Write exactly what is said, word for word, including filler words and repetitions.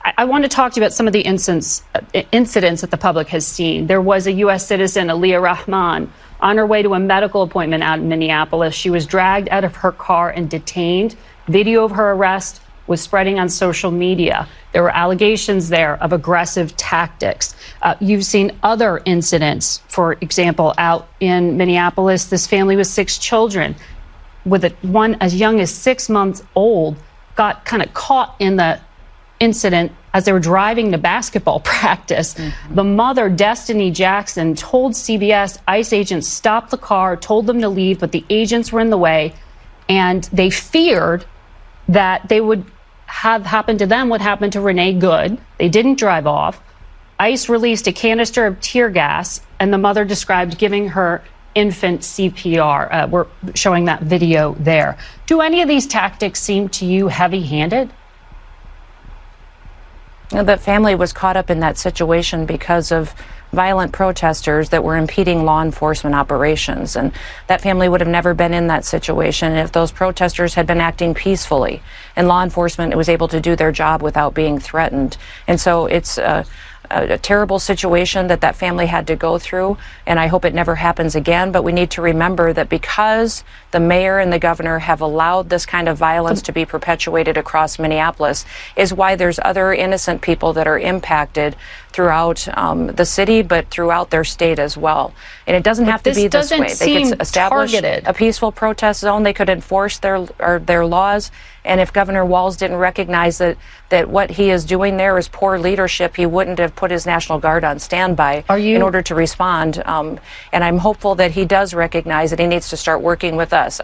I, I want to talk to you about some of the incidents, uh, incidents that the public has seen. There was a U S citizen, Aliyah Rahman, on her way to a medical appointment out in Minneapolis. She was dragged out of her car and detained. Video of her arrest was spreading on social media. There were allegations there of aggressive tactics. Uh, you've seen other incidents, for example, out in Minneapolis, this family with six children, with a, one as young as six months old, got kind of caught in the incident as they were driving to basketball practice. Mm-hmm. The mother, Destiny Jackson, told C B S ICE agents stopped the car, told them to leave, but the agents were in the way, and they feared that they would have happened to them what happened to Renee Good. They didn't drive off. ICE released a canister of tear gas, and the mother described giving her infant C P R. Uh, we're showing that video there. Do any of these tactics seem to you heavy-handed? The family was caught up in that situation because of violent protesters that were impeding law enforcement operations. And that family would have never been in that situation if those protesters had been acting peacefully and law enforcement was able to do their job without being threatened. And so it's a, a, a terrible situation that that family had to go through, and I hope it never happens again. But we need to remember that because the mayor and the governor have allowed this kind of violence to be perpetuated across Minneapolis is why there's other innocent people that are impacted throughout um, the city, but throughout their state as well. And it doesn't but have to be this way. They could establish targeted. a peaceful protest zone. They could enforce their or their laws. And if Governor Walz didn't recognize that that what he is doing there is poor leadership, he wouldn't have put his National Guard on standby Are you, in order to respond. Um, and I'm hopeful that he does recognize that he needs to start working with us.